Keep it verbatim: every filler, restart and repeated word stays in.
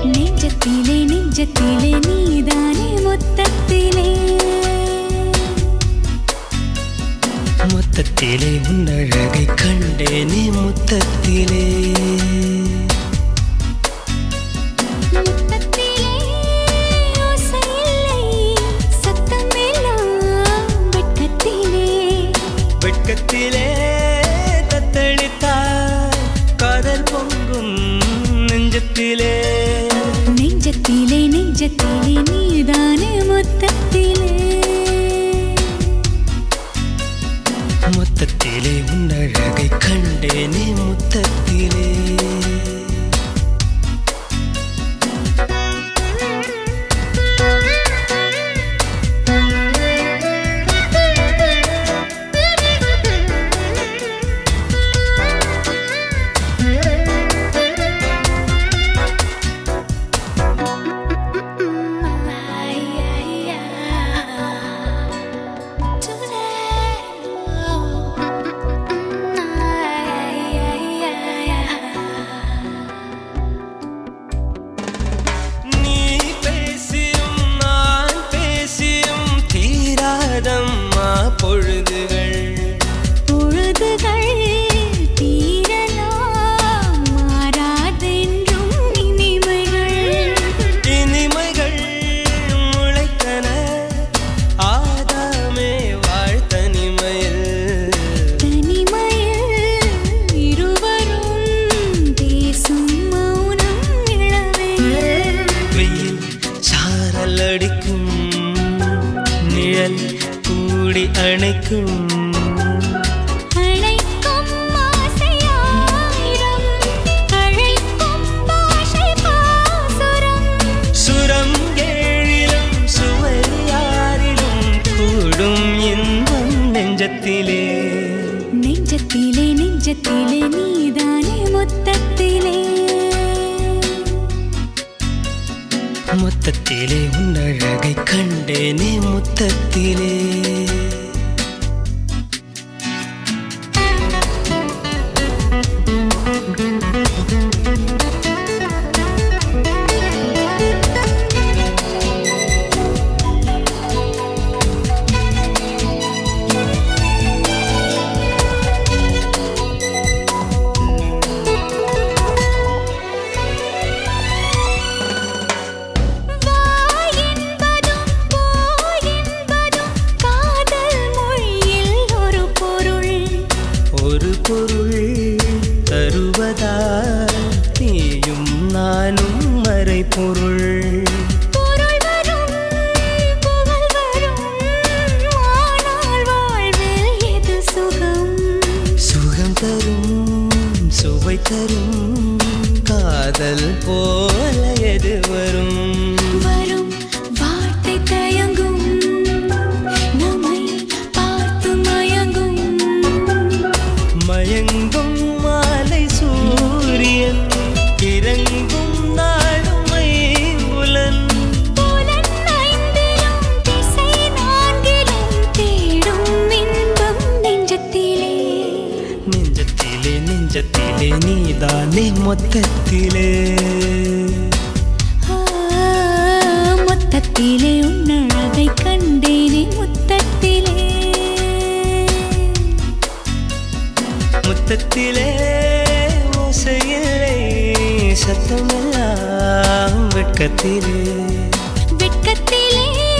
நெஞ்சத்திலே நெஞ்சத்திலே நீதானே மொத்தத்திலே மொத்தத்திலே உன்னழகை கண்டேனே முத்தத்திலே வெட்கத்திலே தத்தளித்தாய் காதல் பொங்கும் நெஞ்சத்திலே நெஞ்சத்திலே நெஞ்சத்திலே நீதானே மொத்தத்திலே மொத்தத்திலே உன்னழகை கண்டேனே முத்தத்திலே பொழுதுகள் பொழுதுகள் தீரலாம் மாறாதென்றும் இனிமைகள் இனிமைகள் முளைத்தன ஆதாமே வாழ் தனிமையில் தனிமையில் இருவரும் பேசும் மௌனம் இளமையில் வெயில் சாரல் அடிக்கும் நிழல் கூடி அணைக்கும் அழைக்கும் ஆசையாயிரம் அழைக்கும் பாஷை பாசுரம் சுரம் ஏழிலும் சுவையாரிலும் கூடும் இன்பம் நெஞ்சத்திலே நெஞ்சத்திலே நெஞ்சத்திலே நீதானே மொத்தத்திலே மொத்தத்திலே உன்னழகை கண்டேனே முத்தத்திலே ஒரு பொருள் தருவதால் நீயும் நானும் மறை பொருள் பொருள் வரும் புகழ் வரும் ஆனால் வாழ்வில் எது சுகம் சுகம் தரும் சுவை தரும் காதல் போல எது வரும் வரும் வார்த்தை தயங்கும் நம்மை பார்த்து மயங்கும் மயங்கும் மாலை சூரியன் இறங்கும் நாளுமை புலன் புலன் ஐந்திலும் திசை நான்கிலும் தேடும் இன்பம் நெஞ்சத்திலே நெஞ்சத்திலே நெஞ்சத்திலே நீதானே மொத்தத்திலே ஆ, மொத்தத்திலே உன்னழகை கண்டேனே முத்தத்திலே முத்தத்திலே ஓசையில்லை சத்தமெல்லாம் வெட்கத்திலே வெட்கத்திலே